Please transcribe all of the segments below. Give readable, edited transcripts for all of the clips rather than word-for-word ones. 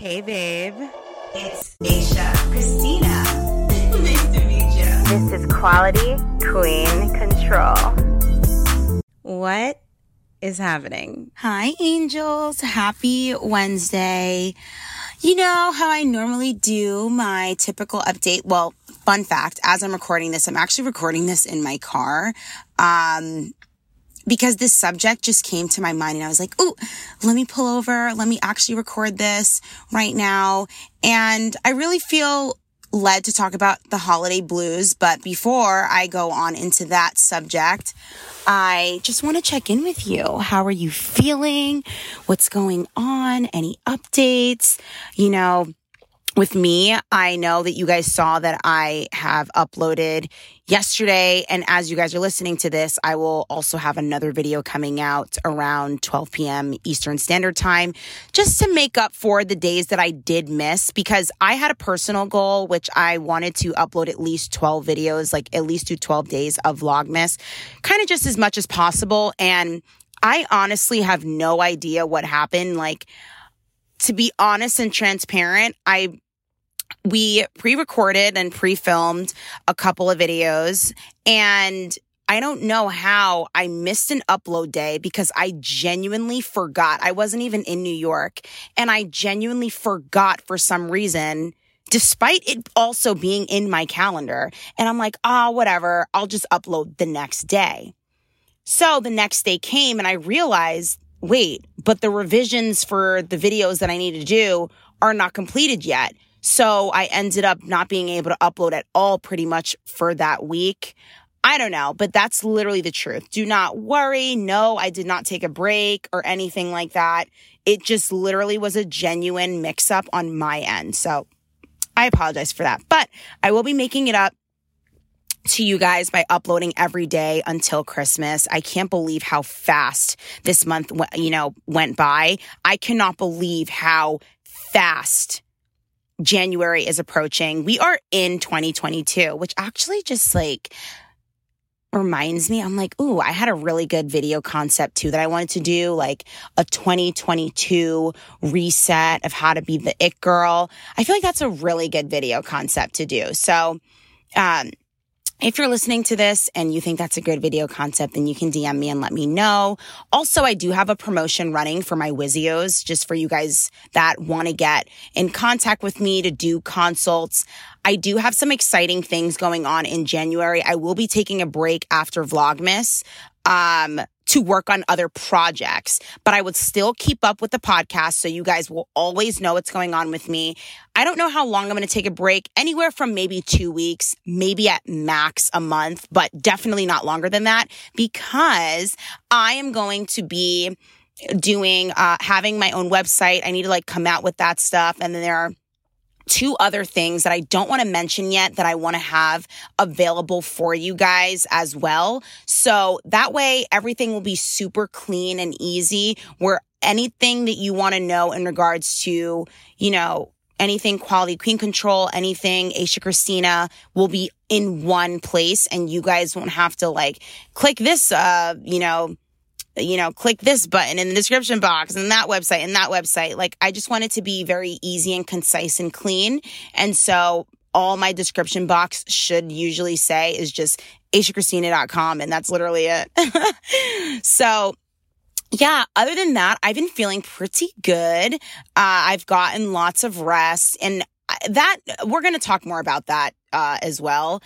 Hey, babe. It's Aisha, Christina. Nice to meet you. This is Quality Queen Control. What is happening? Hi, angels. Happy Wednesday. You know how I normally do my typical update? Well, fun fact, as I'm recording this, I'm actually recording this in my car. Because this subject just came to my mind and I was like, ooh, let me pull over. Let me actually record this right now. And I really feel led to talk about the holiday blues. But before I go on into that subject, I just want to check in with you. How are you feeling? What's going on? Any updates? You know, with me, I know that you guys saw that I have uploaded yesterday. And as you guys are listening to this, I will also have another video coming out around 12 p.m. Eastern Standard Time, just to make up for the days that I did miss, because I had a personal goal, which I wanted to upload at least 12 videos, like at least do 12 days of Vlogmas, kind of just as much as possible. And I honestly have no idea what happened. Like, to be honest and transparent, we pre-recorded and pre-filmed a couple of videos, and I don't know how I missed an upload day because I genuinely forgot. I wasn't even in New York, and I genuinely forgot for some reason, despite it also being in my calendar. And I'm like, whatever, I'll just upload the next day. So the next day came and I realized, wait, but the revisions for the videos that I need to do are not completed yet. So I ended up not being able to upload at all pretty much for that week. I don't know, but that's literally the truth. Do not worry. No, I did not take a break or anything like that. It just literally was a genuine mix-up on my end. So I apologize for that. But I will be making it up to you guys by uploading every day until Christmas. I can't believe how fast this month, went by. I cannot believe how fast January is approaching. We are in 2022, which actually just reminds me, I'm like, ooh, I had a really good video concept too that I wanted to do, like a 2022 reset of how to be the it girl. I feel like that's a really good video concept to do. So, if you're listening to this and you think that's a good video concept, then you can DM me and let me know. Also, I do have a promotion running for my Wizios, just for you guys that want to get in contact with me to do consults. I do have some exciting things going on in January. I will be taking a break after Vlogmas, to work on other projects, but I would still keep up with the podcast so you guys will always know what's going on with me. I don't know how long I'm going to take a break, anywhere from maybe 2 weeks, maybe at max a month, but definitely not longer than that, because I am going to be doing, having my own website. I need to come out with that stuff. And then there are 2 other things that I don't want to mention yet that I want to have available for you guys as well. So that way everything will be super clean and easy, where anything that you want to know in regards to, anything Quality Queen Control, anything Aisha Christina will be in one place, and you guys won't have to click this, click this button in the description box and that website. I just want it to be very easy and concise and clean. And so all my description box should usually say is just AishaChristina.com. And that's literally it. So yeah, other than that, I've been feeling pretty good. I've gotten lots of rest, and that we're going to talk more about that, as well.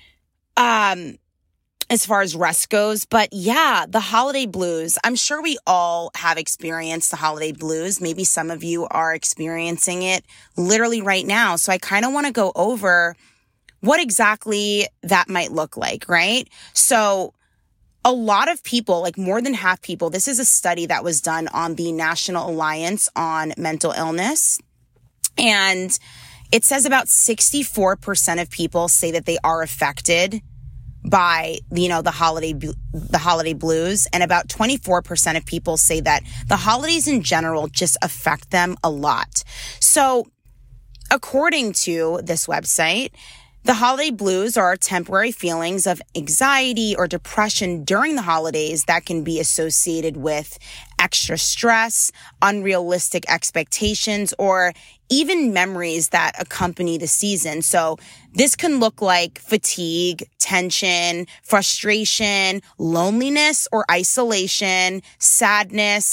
As far as rest goes. But yeah, the holiday blues. I'm sure we all have experienced the holiday blues. Maybe some of you are experiencing it literally right now. So I kind of want to go over what exactly that might look like, right? So a lot of people, more than half people, this is a study that was done on the National Alliance on Mental Illness. And it says about 64% of people say that they are affected by, the holiday blues. And about 24% of people say that the holidays in general just affect them a lot. So according to this website, The holiday blues are temporary feelings of anxiety or depression during the holidays that can be associated with extra stress, unrealistic expectations, or even memories that accompany the season. So this can look like fatigue, tension, frustration, loneliness or isolation, sadness,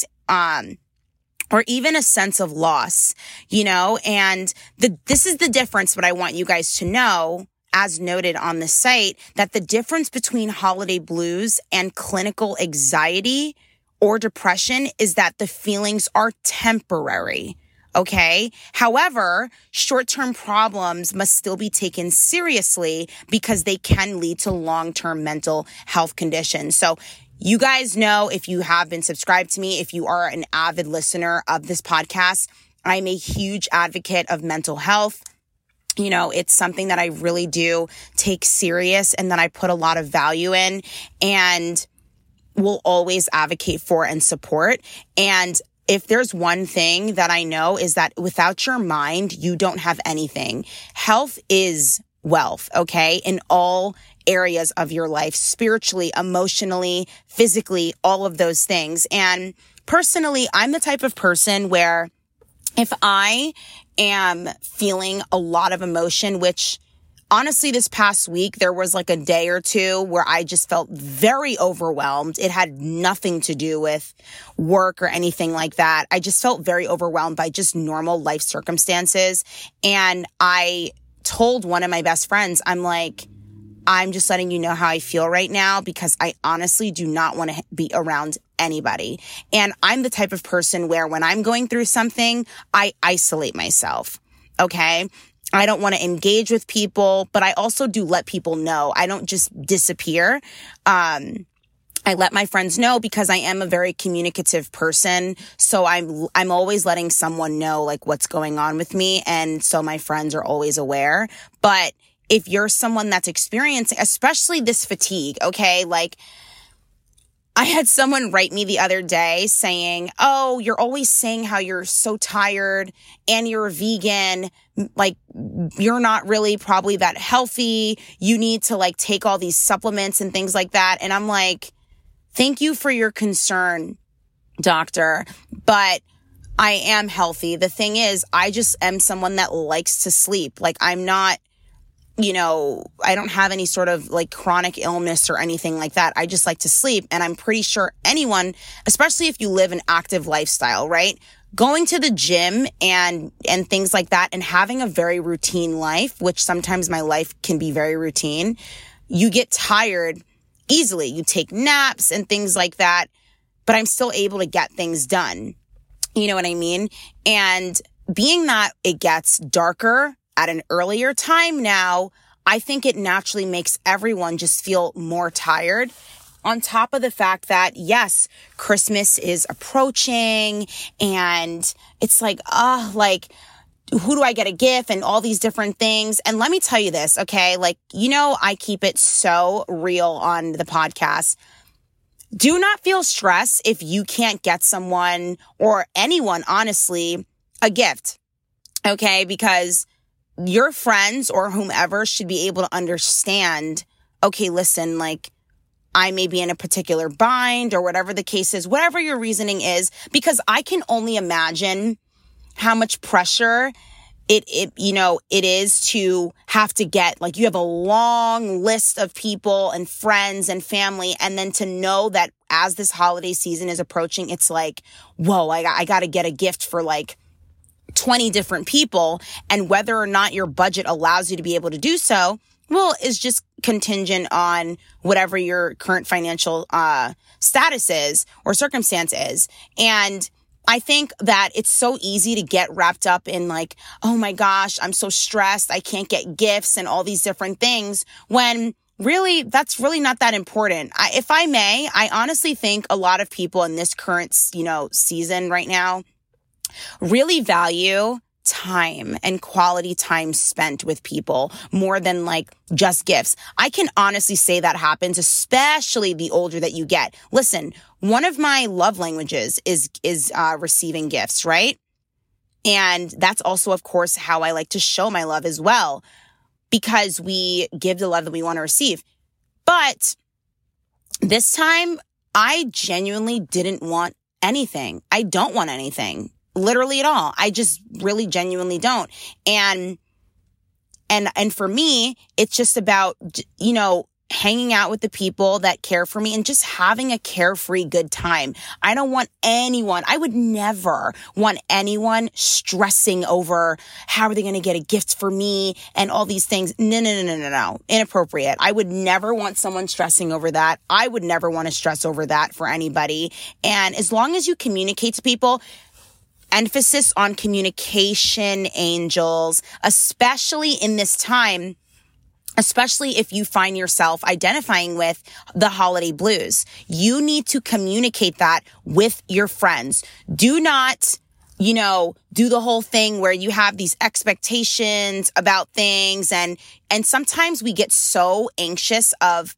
or even a sense of loss, and this is the difference, but I want you guys to know, as noted on the site, that the difference between holiday blues and clinical anxiety or depression is that the feelings are temporary. Okay. However, short-term problems must still be taken seriously because they can lead to long-term mental health conditions. So you guys know, if you have been subscribed to me, if you are an avid listener of this podcast, I'm a huge advocate of mental health. It's something that I really do take serious and that I put a lot of value in and will always advocate for and support. And if there's one thing that I know is that without your mind, you don't have anything. Health is wealth, okay? In all areas of your life, spiritually, emotionally, physically, all of those things. And personally, I'm the type of person where if I am feeling a lot of emotion, which honestly, this past week, there was like a day or two where I just felt very overwhelmed. It had nothing to do with work or anything like that. I just felt very overwhelmed by just normal life circumstances. And I told one of my best friends, I'm like, I'm just letting you know how I feel right now because I honestly do not want to be around anybody. And I'm the type of person where when I'm going through something, I isolate myself. Okay. I don't want to engage with people, but I also do let people know. I don't just disappear. I let my friends know because I am a very communicative person. So I'm always letting someone know like what's going on with me. And so my friends are always aware. But if you're someone that's experiencing, especially this fatigue, okay, like I had someone write me the other day saying, oh, you're always saying how you're so tired and you're a vegan. Like you're not really probably that healthy. You need to like take all these supplements and things like that. And I'm like, thank you for your concern, doctor, but I am healthy. The thing is, I just am someone that likes to sleep. Like I'm not, I don't have any sort of like chronic illness or anything like that. I just like to sleep. And I'm pretty sure anyone, especially if you live an active lifestyle, right? Going to the gym and things like that and having a very routine life, which sometimes my life can be very routine, you get tired easily. You take naps and things like that, but I'm still able to get things done. You know what I mean? And being that it gets darker at an earlier time now, I think it naturally makes everyone just feel more tired. On top of the fact that, yes, Christmas is approaching and it's like, who do I get a gift and all these different things. And let me tell you this, okay? Like, I keep it so real on the podcast. Do not feel stress if you can't get someone or anyone, honestly, a gift, okay? Because your friends or whomever should be able to understand, okay, listen, like I may be in a particular bind or whatever the case is, whatever your reasoning is, because I can only imagine how much pressure it is to have to get, like you have a long list of people and friends and family. And then to know that as this holiday season is approaching, it's like, whoa, I got to get a gift for like 20 different people, and whether or not your budget allows you to be able to do so, well, is just contingent on whatever your current financial status is or circumstance is. And I think that it's so easy to get wrapped up in like, oh my gosh, I'm so stressed, I can't get gifts and all these different things, when really, that's really not that important. If I may, I honestly think a lot of people in this current, season right now really value time and quality time spent with people more than like just gifts. I can honestly say that happens, especially the older that you get. Listen, one of my love languages is receiving gifts, right? And that's also, of course, how I like to show my love as well. because we give the love that we want to receive. But this time, I genuinely didn't want anything. I don't want anything, literally at all. I just really genuinely don't. And for me, it's just about, hanging out with the people that care for me and just having a carefree good time. I don't want anyone, I would never want anyone stressing over how are they going to get a gift for me and all these things. No. Inappropriate. I would never want someone stressing over that. I would never want to stress over that for anybody. And as long as you communicate to people, emphasis on communication, angels, especially in this time, especially if you find yourself identifying with the holiday blues. You need to communicate that with your friends. Do not, do the whole thing where you have these expectations about things. And sometimes we get so anxious of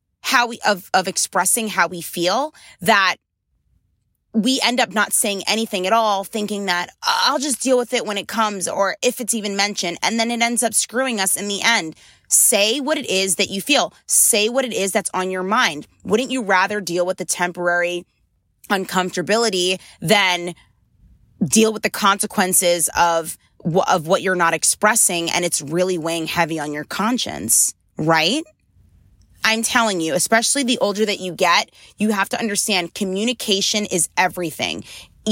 of expressing how we feel that we end up not saying anything at all, thinking that I'll just deal with it when it comes or if it's even mentioned. And then it ends up screwing us in the end. Say what it is that you feel. Say what it is that's on your mind. Wouldn't you rather deal with the temporary uncomfortability than deal with the consequences of what you're not expressing and it's really weighing heavy on your conscience, right? I'm telling you, especially the older that you get, you have to understand communication is everything.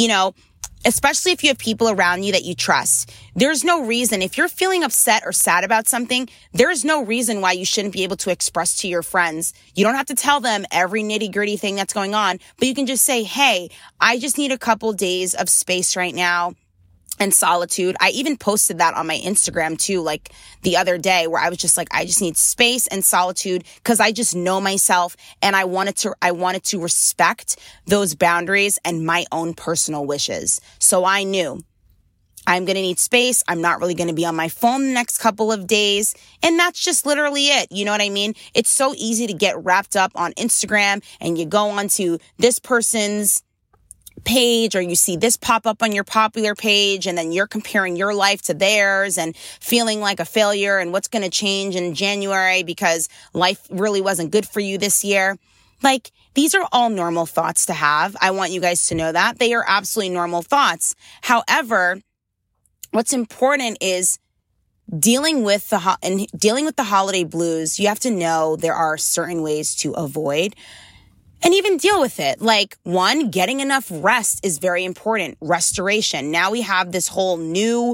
Especially if you have people around you that you trust. There's no reason, if you're feeling upset or sad about something, there's no reason why you shouldn't be able to express to your friends. You don't have to tell them every nitty-gritty thing that's going on, but you can just say, hey, I just need a couple days of space right now and solitude. I even posted that on my Instagram too, like the other day, where I was just like, I just need space and solitude because I just know myself and I wanted to respect those boundaries and my own personal wishes. So I knew I'm going to need space. I'm not really going to be on my phone the next couple of days. And that's just literally it. You know what I mean? It's so easy to get wrapped up on Instagram and you go onto this person's page or you see this pop up on your popular page and then you're comparing your life to theirs and feeling like a failure and what's going to change in January because life really wasn't good for you this year. Like, these are all normal thoughts to have. I want you guys to know that. They are absolutely normal thoughts. However, what's important is dealing with the holiday blues. You have to know there are certain ways to avoid and even deal with it. Like, one, getting enough rest is very important. Restoration. Now we have this whole new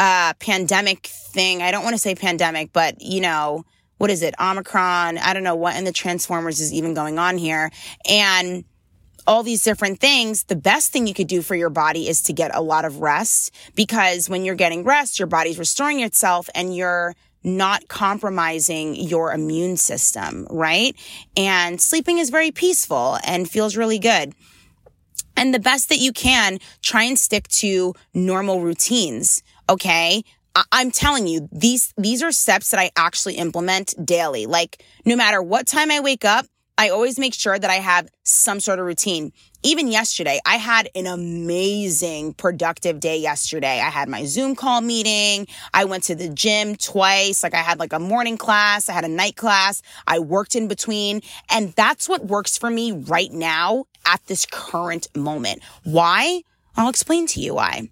pandemic thing. I don't want to say pandemic, but what is it? Omicron. I don't know what in the Transformers is even going on here. And all these different things. The best thing you could do for your body is to get a lot of rest, because when you're getting rest, your body's restoring itself and you're not compromising your immune system, right? And sleeping is very peaceful and feels really good. And the best that you can, try and stick to normal routines, okay? I'm telling you, these are steps that I actually implement daily. Like, no matter what time I wake up, I always make sure that I have some sort of routine. Even yesterday, I had an amazing, productive day yesterday. I had my Zoom call meeting. I went to the gym twice. Like, I had like a morning class. I had a night class. I worked in between. And that's what works for me right now at this current moment. Why? I'll explain to you why.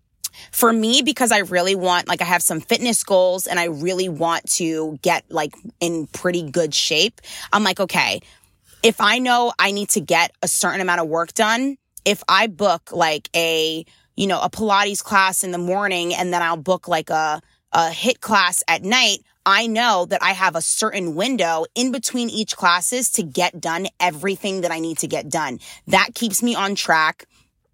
For me, because I really want, I have some fitness goals and I really want to get in pretty good shape. I'm like, okay, if I know I need to get a certain amount of work done, if I book a Pilates class in the morning and then I'll book a HIIT class at night, I know that I have a certain window in between each classes to get done everything that I need to get done. That keeps me on track.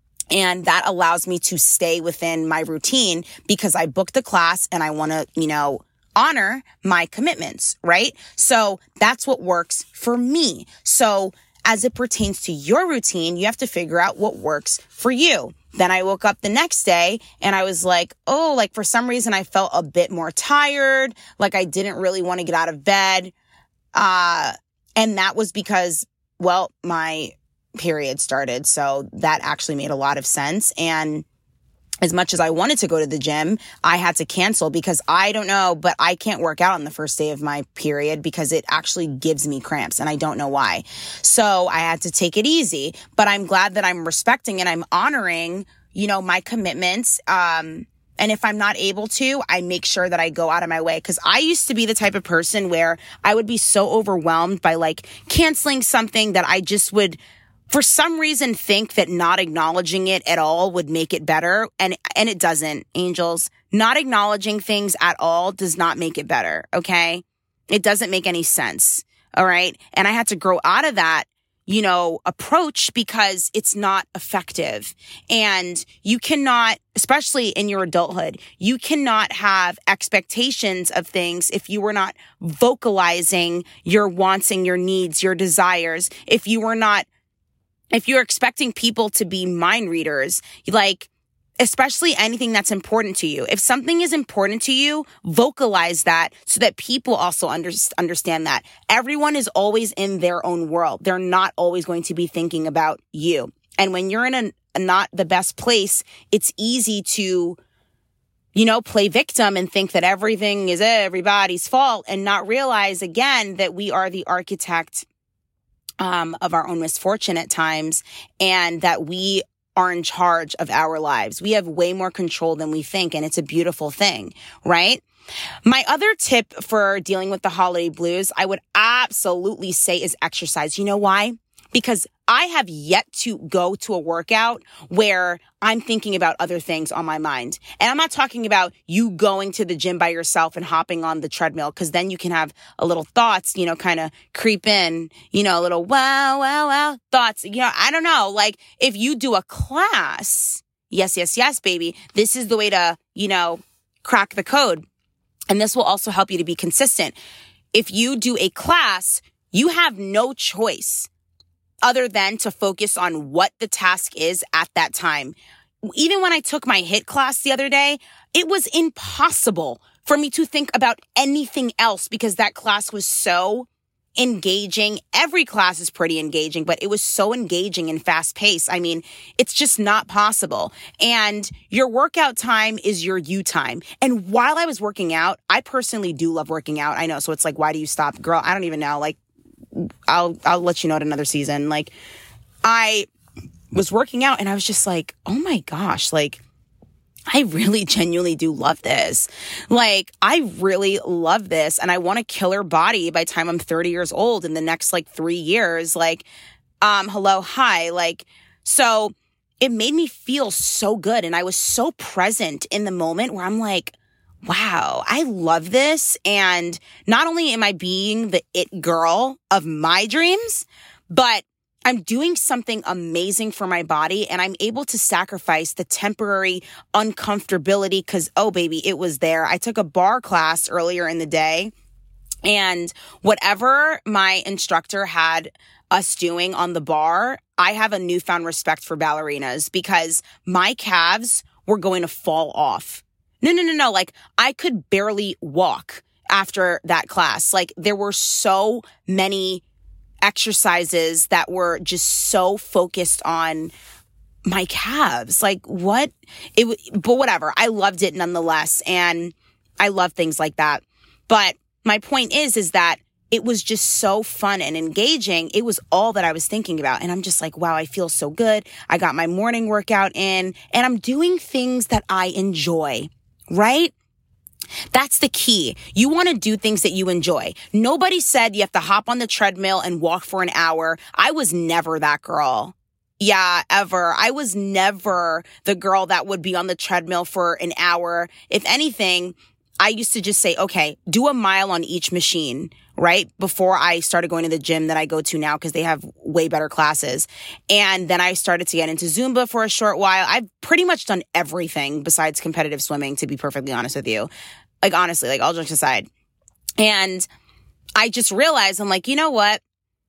And that allows me to stay within my routine because I booked the class and I want to, honor my commitments, right? So that's what works for me. So as it pertains to your routine, you have to figure out what works for you. Then I woke up the next day and I was like, for some reason I felt a bit more tired. Like, I didn't really want to get out of bed. And that was because, my period started. So that actually made a lot of sense. And as much as I wanted to go to the gym, I had to cancel because I don't know, but I can't work out on the first day of my period because it actually gives me cramps and I don't know why. So I had to take it easy, but I'm glad that I'm respecting and I'm honoring, my commitments. And if I'm not able to, I make sure that I go out of my way. Cause I used to be the type of person where I would be so overwhelmed by like canceling something that I just would, for some reason, think that not acknowledging it at all would make it better. And it doesn't, angels. Not acknowledging things at all does not make it better. Okay. It doesn't make any sense. All right. And I had to grow out of that, approach because it's not effective. And you cannot, especially in your adulthood, you cannot have expectations of things if you were not vocalizing your wants and your needs, your desires. If you're expecting people to be mind readers, like, especially anything that's important to you. If something is important to you, vocalize that so that people also understand that. Everyone is always in their own world. They're not always going to be thinking about you. And when you're in a not the best place, it's easy to, play victim and think that everything is everybody's fault and not realize, again, that we are the architect of our own misfortune at times, and that we are in charge of our lives. We have way more control than we think, and it's a beautiful thing, right? My other tip for dealing with the holiday blues, I would absolutely say, is exercise. You know why? Because I have yet to go to a workout where I'm thinking about other things on my mind. And I'm not talking about you going to the gym by yourself and hopping on the treadmill, because then you can have a little thoughts, kind of creep in, a little wow thoughts. I don't know. Like if you do a class, yes, baby, this is the way to, crack the code. And this will also help you to be consistent. If you do a class, you have no choice other than to focus on what the task is at that time. Even when I took my HIIT class the other day, it was impossible for me to think about anything else because that class was so engaging. Every class is pretty engaging, but it was so engaging and fast paced. I mean, it's just not possible. And your workout time is your you time. And while I was working out, I personally do love working out. I know. So it's like, why do you stop? Girl, I don't even know. Like, I'll let you know at another season. Like I was working out and I was just like, oh my gosh, like I really genuinely do love this. Like I really love this and I want a killer body by the time I'm 30 years old in the next like 3 years. Like, hello, hi. Like, so it made me feel so good. And I was so present in the moment where I'm like, wow, I love this. And not only am I being the it girl of my dreams, but I'm doing something amazing for my body and I'm able to sacrifice the temporary uncomfortability because, oh, baby, it was there. I took a bar class earlier in the day and whatever my instructor had us doing on the bar, I have a newfound respect for ballerinas because my calves were going to fall off. No. Like I could barely walk after that class. Like there were so many exercises that were just so focused on my calves. Like but whatever. I loved it nonetheless. And I love things like that. But my point is that it was just so fun and engaging. It was all that I was thinking about. And I'm just like, wow, I feel so good. I got my morning workout in and I'm doing things that I enjoy. Right? That's the key. You want to do things that you enjoy. Nobody said you have to hop on the treadmill and walk for an hour. I was never that girl. Yeah, ever. I was never the girl that would be on the treadmill for an hour. If anything, I used to just say, okay, do a mile on each machine, right? Before I started going to the gym that I go to now because they have way better classes. And then I started to get into Zumba for a short while. I've pretty much done everything besides competitive swimming, to be perfectly honest with you. Like, honestly, like all jokes aside. And I just realized, I'm like, you know what?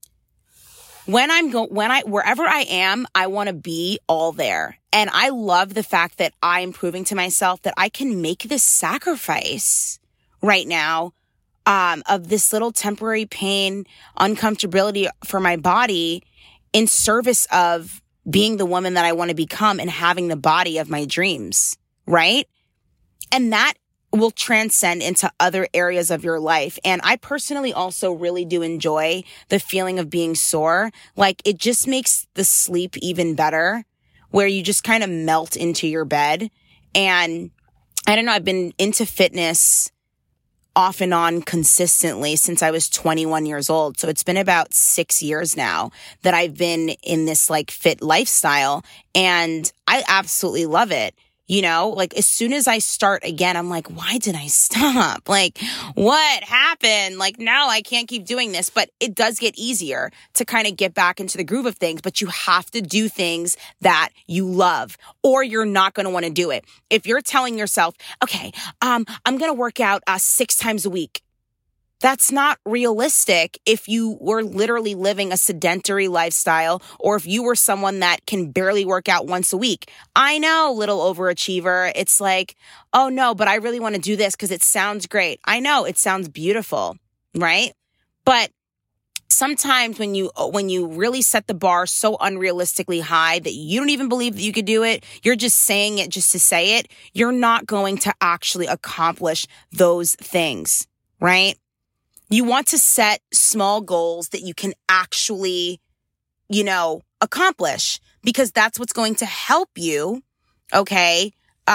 Wherever I am, I want to be all there. And I love the fact that I'm proving to myself that I can make this sacrifice right now, of this little temporary pain, uncomfortability for my body in service of being the woman that I want to become and having the body of my dreams. right? And that will transcend into other areas of your life. And I personally also really do enjoy the feeling of being sore. Like, it just makes the sleep even better, where you just kind of melt into your bed. And I don't know, I've been into fitness off and on consistently since I was 21 years old. So it's been about 6 years now that I've been in this like fit lifestyle, and I absolutely love it. You know, like as soon as I start again, I'm like, why did I stop? Like, what happened? Like, now I can't keep doing this. But it does get easier to kind of get back into the groove of things. But you have to do things that you love, or you're not going to want to do it. If you're telling yourself, okay, I'm going to work out 6 times a week. That's not realistic if you were literally living a sedentary lifestyle, or if you were someone that can barely work out once a week. I know, little overachiever. It's like, oh no, but I really want to do this because it sounds great. I know it sounds beautiful, right? But sometimes when you really set the bar so unrealistically high that you don't even believe that you could do it, you're just saying it just to say it, you're not going to actually accomplish those things, right? You want to set small goals that you can actually, accomplish, because that's what's going to help you, okay,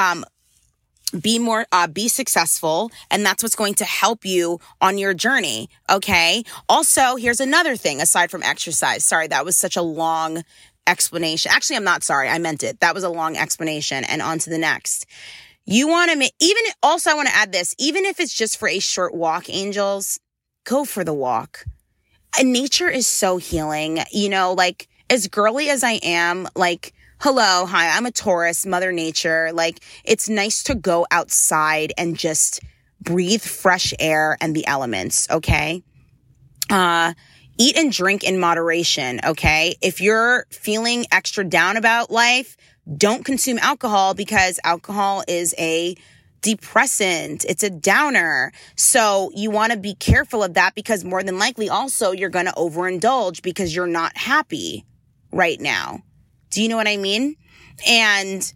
be successful. And that's what's going to help you on your journey, okay? Also, here's another thing aside from exercise. Sorry, that was such a long explanation. Actually, I'm not sorry. I meant it. That was a long explanation. And on to the next. You want to I want to add this, even if it's just for a short walk, angels, go for the walk. And nature is so healing. Like, as girly as I am, like, hello, hi, I'm a Taurus, Mother Nature. Like, it's nice to go outside and just breathe fresh air and the elements, okay? Eat and drink in moderation, okay? If you're feeling extra down about life, don't consume alcohol, because alcohol is a depressant. It's a downer. So you want to be careful of that, because more than likely also you're going to overindulge because you're not happy right now. Do you know what I mean? And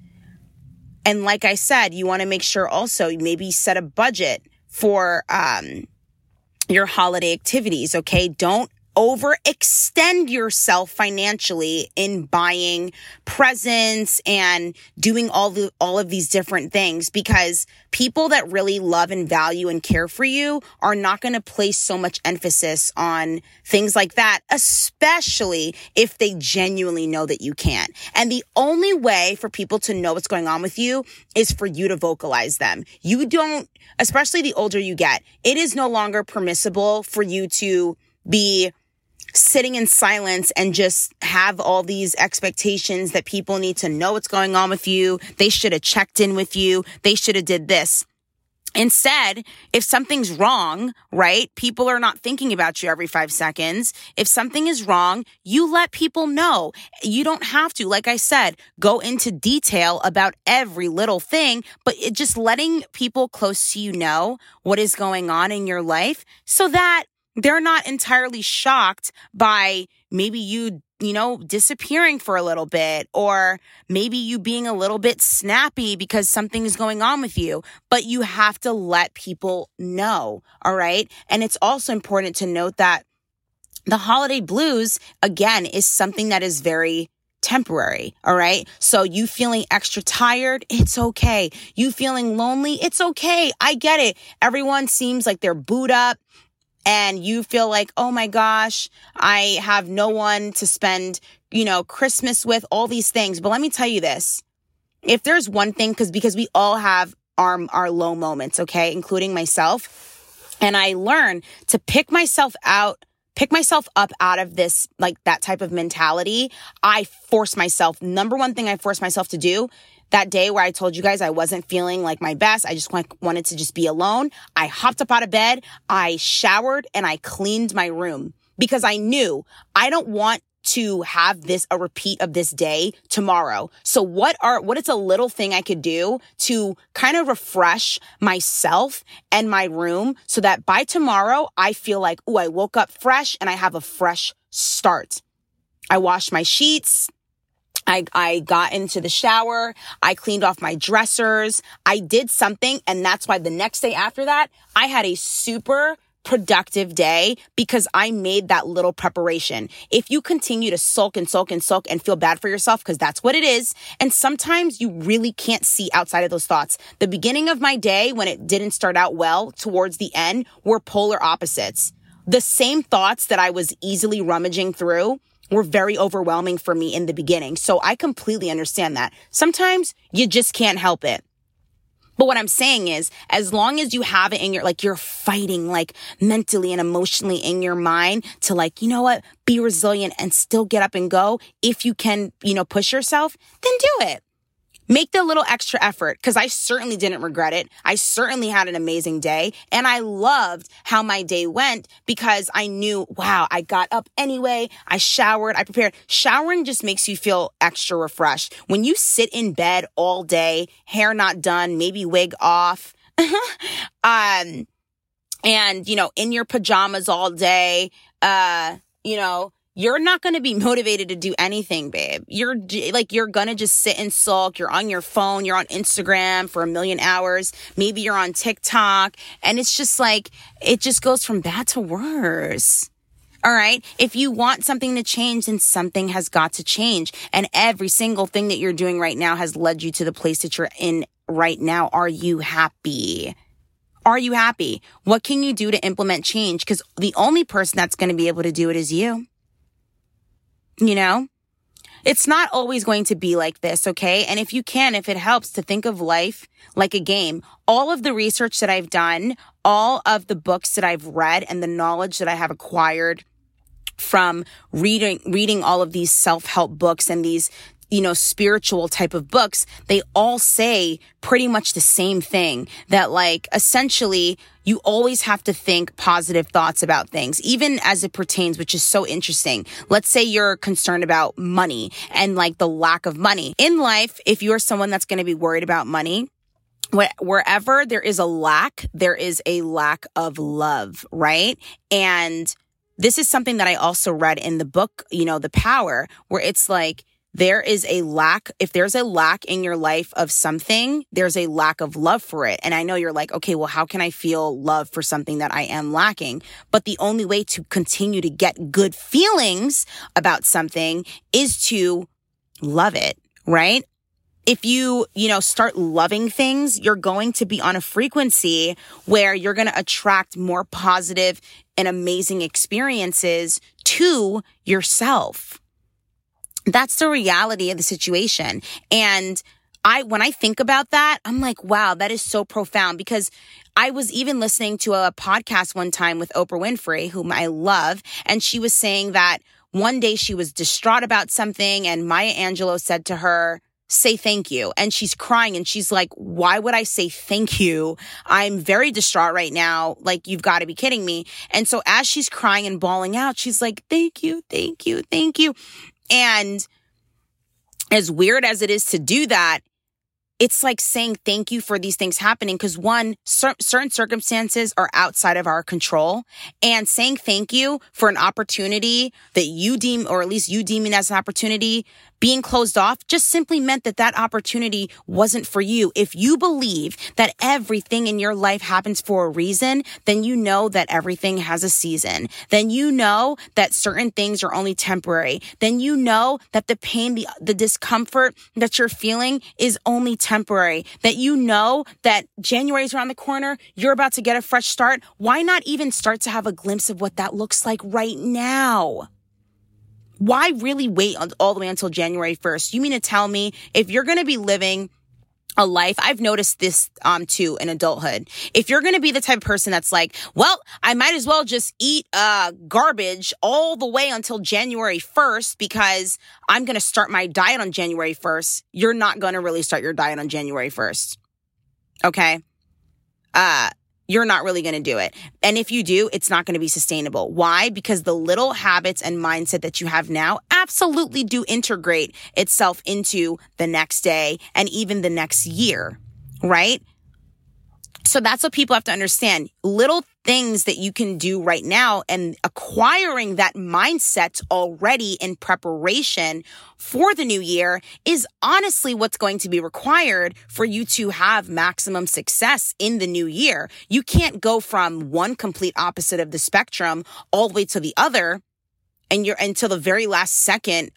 like I said, you want to make sure also maybe set a budget for your holiday activities, okay? Don't overextend yourself financially in buying presents and doing all of these different things, because people that really love and value and care for you are not going to place so much emphasis on things like that, especially if they genuinely know that you can't. And the only way for people to know what's going on with you is for you to vocalize them. You don't, especially the older you get, it is no longer permissible for you to be sitting in silence and just have all these expectations that people need to know what's going on with you. They should have checked in with you. They should have did this. Instead, if something's wrong, right? People are not thinking about you every 5 seconds. If something is wrong, you let people know. You don't have to, like I said, go into detail about every little thing, but just letting people close to you know what is going on in your life, so that they're not entirely shocked by maybe you disappearing for a little bit, or maybe you being a little bit snappy because something is going on with you. But you have to let people know, all right? And it's also important to note that the holiday blues, again, is something that is very temporary, all right? So you feeling extra tired, it's okay. You feeling lonely, it's okay. I get it. Everyone seems like they're booed up, and you feel like, oh my gosh, I have no one to spend, Christmas with, all these things. But let me tell you this. If there's one thing, because we all have our low moments, okay, including myself. And I learn to pick myself up out of this, like that type of mentality. I force myself. Number one thing I force myself to do, that day where I told you guys I wasn't feeling like my best, I just wanted to just be alone, I hopped up out of bed, I showered, and I cleaned my room, because I knew I don't want to have a repeat of this day tomorrow. So what is a little thing I could do to kind of refresh myself and my room, so that by tomorrow I feel like, I woke up fresh and I have a fresh start. I washed my sheets. I got into the shower. I cleaned off my dressers. I did something. And that's why the next day after that, I had a super productive day because I made that little preparation. If you continue to sulk and feel bad for yourself, because that's what it is. And sometimes you really can't see outside of those thoughts. The beginning of my day, when it didn't start out well, towards the end, were polar opposites. The same thoughts that I was easily rummaging through were very overwhelming for me in the beginning. So I completely understand that. Sometimes you just can't help it. But what I'm saying is, as long as you have it in your, like, you're fighting, like, mentally and emotionally in your mind to, like, you know what, be resilient and still get up and go. If you can, push yourself, then do it. Make the little extra effort, because I certainly didn't regret it. I certainly had an amazing day, and I loved how my day went because I knew, wow, I got up anyway. I showered, I prepared. Showering just makes you feel extra refreshed. When you sit in bed all day, hair not done, maybe wig off, and, in your pajamas all day, you're not going to be motivated to do anything, babe. You're going to just sit and sulk. You're on your phone. You're on Instagram for 1,000,000 hours. Maybe you're on TikTok. And it's just like, it just goes from bad to worse. All right. If you want something to change, then something has got to change. And every single thing that you're doing right now has led you to the place that you're in right now. Are you happy? Are you happy? What can you do to implement change? Because the only person that's going to be able to do it is you. It's not always going to be like this, okay? And if it helps to think of life like a game, all of the research that I've done, all of the books that I've read, and the knowledge that I have acquired from reading all of these self-help books and these, spiritual type of books, they all say pretty much the same thing, that, like, essentially you always have to think positive thoughts about things, even as it pertains, which is so interesting. Let's say you're concerned about money and, like, the lack of money in life. If you're someone that's going to be worried about money, wherever there is a lack, there is a lack of love, right? And this is something that I also read in the book, The Power, where it's like, there is a lack. If there's a lack in your life of something, there's a lack of love for it. And I know you're like, okay, well, how can I feel love for something that I am lacking? But the only way to continue to get good feelings about something is to love it, right? If you, start loving things, you're going to be on a frequency where you're going to attract more positive and amazing experiences to yourself. That's the reality of the situation. And when I think about that, I'm like, wow, that is so profound, because I was even listening to a podcast one time with Oprah Winfrey, whom I love. And she was saying that one day she was distraught about something, and Maya Angelou said to her, say thank you. And she's crying, and she's like, why would I say thank you? I'm very distraught right now. Like, you've got to be kidding me. And so as she's crying and bawling out, she's like, thank you, thank you, thank you. And as weird as it is to do that, it's like saying thank you for these things happening, because one, certain circumstances are outside of our control, and saying thank you for an opportunity that you deem, or at least you deeming as an opportunity, being closed off just simply meant that opportunity wasn't for you. If you believe that everything in your life happens for a reason, then you know that everything has a season. Then you know that certain things are only temporary. Then you know that the pain, the discomfort that you're feeling is only temporary. That you know that January is around the corner, you're about to get a fresh start. Why not even start to have a glimpse of what that looks like right now? Why really wait all the way until January 1st? You mean to tell me if you're going to be living a life, I've noticed this too in adulthood. If you're going to be the type of person that's like, well, I might as well just eat garbage all the way until January 1st because I'm going to start my diet on January 1st, you're not going to really start your diet on January 1st. Okay? You're not really going to do it. And if you do, it's not going to be sustainable. Why? Because the little habits and mindset that you have now absolutely do integrate itself into the next day and even the next year, right? So that's what people have to understand. Little things that you can do right now and acquiring that mindset already in preparation for the new year is honestly what's going to be required for you to have maximum success in the new year. You can't go from one complete opposite of the spectrum all the way to the other. And you're until the very last second,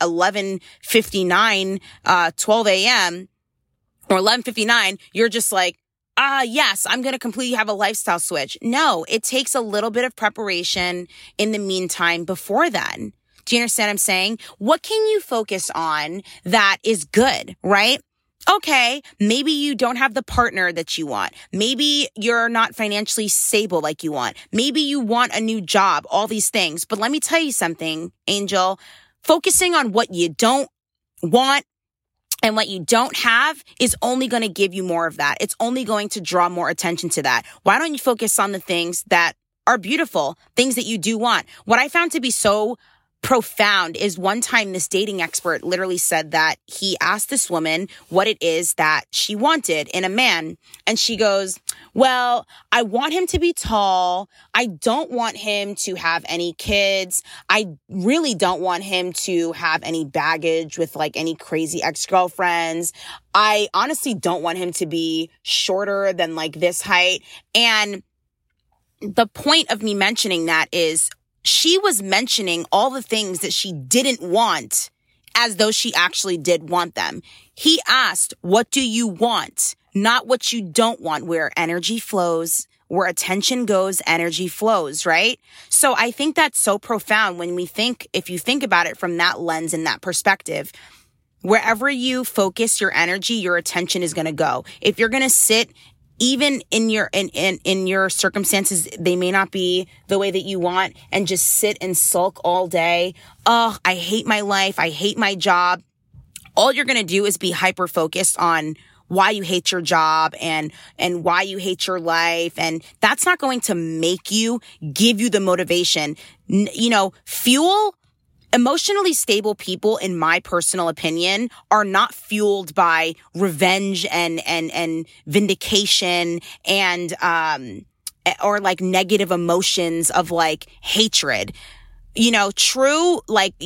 11:59, 12 a.m. or 11:59, you're just like, yes, I'm going to completely have a lifestyle switch. No, it takes a little bit of preparation in the meantime before then. Do you understand what I'm saying? What can you focus on that is good, right? Okay, maybe you don't have the partner that you want. Maybe you're not financially stable like you want. Maybe you want a new job, all these things. But let me tell you something, Angel. Focusing on what you don't want and what you don't have is only going to give you more of that. It's only going to draw more attention to that. Why don't you focus on the things that are beautiful, things that you do want? What I found to be so profound is one time this dating expert literally said that he asked this woman what it is that she wanted in a man. And she goes, well, I want him to be tall. I don't want him to have any kids. I really don't want him to have any baggage with like any crazy ex-girlfriends. I honestly don't want him to be shorter than like this height. And the point of me mentioning that is she was mentioning all the things that she didn't want as though she actually did want them. He asked, what do you want? Not what you don't want. Where energy flows, where attention goes, energy flows, right? So I think that's so profound when if you think about it from that lens and that perspective. Wherever you focus your energy, your attention is going to go. If you're going to sit even in your circumstances, they may not be the way that you want, and just sit and sulk all day. Oh, I hate my life. I hate my job. All you're going to do is be hyper focused on why you hate your job and why you hate your life. And that's not going to give you the motivation. Emotionally stable people, in my personal opinion, are not fueled by revenge and vindication and or like negative emotions of like hatred. True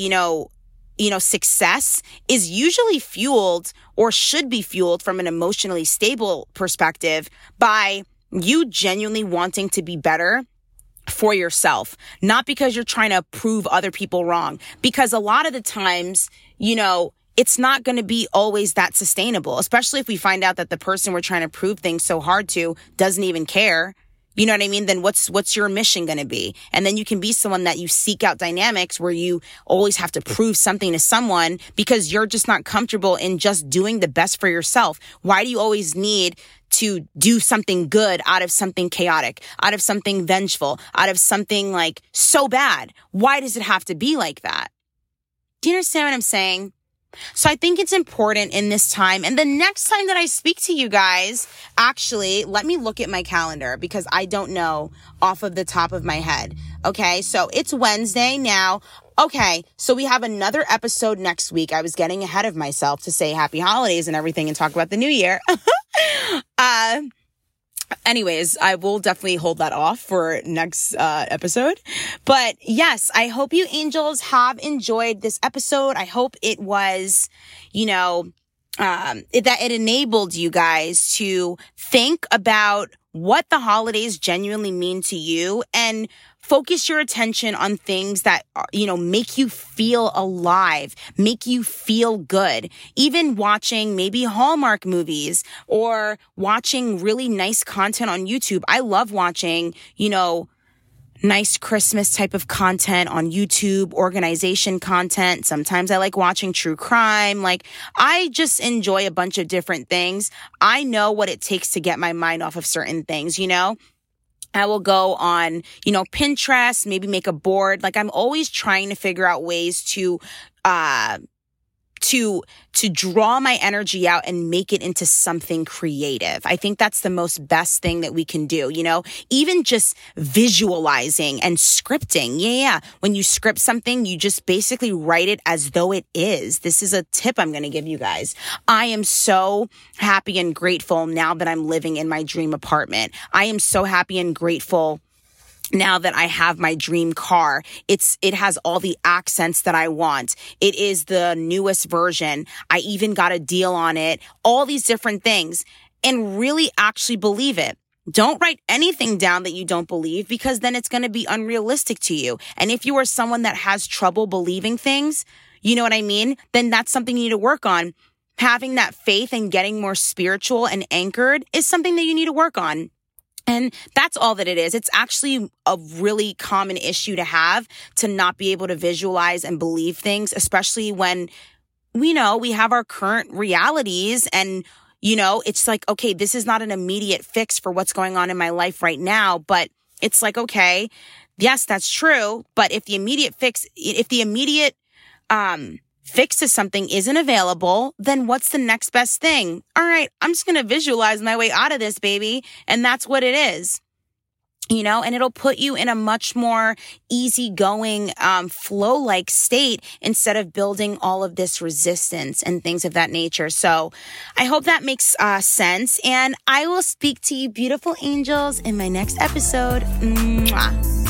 success is usually fueled or should be fueled from an emotionally stable perspective by you genuinely wanting to be better for yourself, not because you're trying to prove other people wrong. Because a lot of the times, it's not going to be always that sustainable, especially if we find out that the person we're trying to prove things so hard to doesn't even care. You know what I mean? Then what's your mission going to be? And then you can be someone that you seek out dynamics where you always have to prove something to someone because you're just not comfortable in just doing the best for yourself. Why do you always need to do something good out of something chaotic, out of something vengeful, out of something like so bad? Why does it have to be like that? Do you understand what I'm saying? So I think it's important in this time. And the next time that I speak to you guys, actually, let me look at my calendar because I don't know off of the top of my head. Okay, so it's Wednesday now. Okay, so we have another episode next week. I was getting ahead of myself to say happy holidays and everything and talk about the new year. Anyways, I will definitely hold that off for next episode. But yes, I hope you angels have enjoyed this episode. I hope it was, that it enabled you guys to think about what the holidays genuinely mean to you and focus your attention on things that, make you feel alive, make you feel good. Even watching maybe Hallmark movies or watching really nice content on YouTube. I love watching, nice Christmas type of content on YouTube, organization content. Sometimes I like watching true crime. I just enjoy a bunch of different things. I know what it takes to get my mind off of certain things, I will go on, Pinterest, maybe make a board. I'm always trying to figure out ways to to draw my energy out and make it into something creative. I think that's the most best thing that we can do, even just visualizing and scripting. Yeah. When you script something, you just basically write it as though it is. This is a tip I'm going to give you guys. I am so happy and grateful now that I'm living in my dream apartment. I am so happy and grateful now that I have my dream car. It has all the accents that I want. It is the newest version. I even got a deal on it, all these different things, and really actually believe it. Don't write anything down that you don't believe, because then it's going to be unrealistic to you. And if you are someone that has trouble believing things, you know what I mean? Then that's something you need to work on. Having that faith and getting more spiritual and anchored is something that you need to work on. And that's all that it is. It's actually a really common issue to have, to not be able to visualize and believe things, especially when we have our current realities and, it's like, okay, this is not an immediate fix for what's going on in my life right now, but it's like, okay, yes, that's true. But if the immediate fix to something isn't available, then what's the next best thing? All right, I'm just going to visualize my way out of this, baby. And that's what it is, and it'll put you in a much more easygoing, flow-like state instead of building all of this resistance and things of that nature. So I hope that makes sense. And I will speak to you beautiful angels in my next episode. Mwah.